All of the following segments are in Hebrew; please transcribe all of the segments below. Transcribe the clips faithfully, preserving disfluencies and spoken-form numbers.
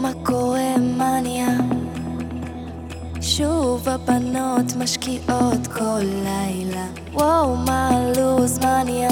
מה קורה, מה נהיה? שוב הבנות משקיעות כל לילה. וואו, מה הלוז, מה נהיה?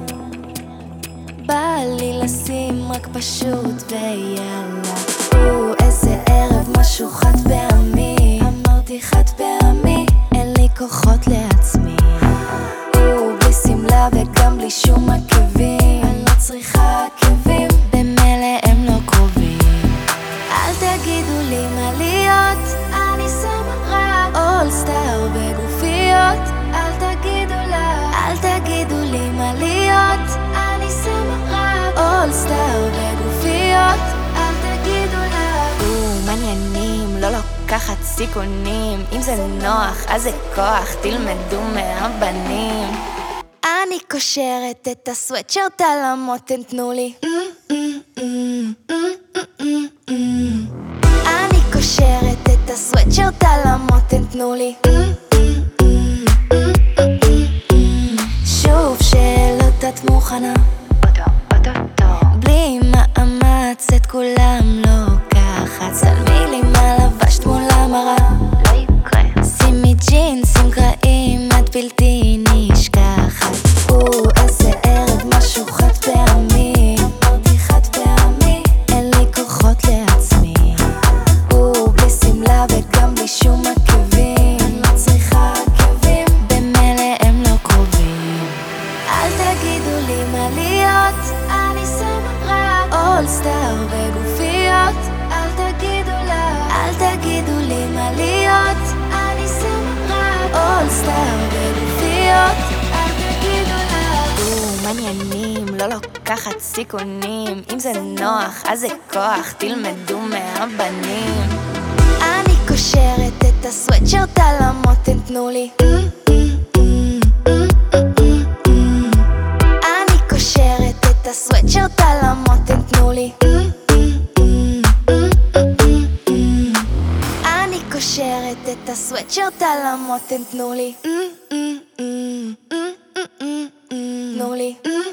בא לי לשים רק פשוט ויאללה. או, איזה ערב, משהו חד פעמי. אמרתי חד פעמי, אין לי כוחות לעצמי. או, בלי סמלה וגם בלי שום עקבים. אני לא צריכה עקבים, במילא הם לא קרובים. אל תגידו לי מה להיות, אני שמה רק אול סטאר בגופיות. אל תגידו לה, אל תגידו לי מה להיות, אני שמה רק אול סטאר בגופיות. אל תגידו לה. או, מעניינים, לא לוקחת סיכונים. אם זה נוח, אז זה כוח, תלמדו מהבנים. אני קושרת את הסוואטשרט על המותן, תנו לי. אני קושרת את הסוואטשרט על המותן, תנו לי. שוב שאלות, את מוכנה? בלי מאמץ את כולם לוקחת. צלמי לי מה לבשת מול המראה. שימי ג'ינסים קרעים, את בלתי נשכחת. או, איזה ערב, משהו חד פעמי. אמרתי חד פעמי, אין לי כוחות לעצמי. או, בלי סמלה וגם בלי שום עקבים. אני לא צריכה עקבים, במילא הם לא קרובים. אל תגידו לי מה להיות, אני שמה רק אול סטאר בגופיות. אל תגידו לה, אל תגידו לי מה להיות, אני שמה רק אול סטאר בגופיות. אל תגידו לה. או, מעניינים, לא לוקחת סיכונים. אם זה נוח, אז זה כוח, תלמדו מהבנים. אני קושרת את הסוואטשרט על המותן, תנו לי. אני קושרת את הסוואטשרט על המותן, תנו לי. אני קושרת את הסוואטשרט על המותן, תנו לי. תנו לי.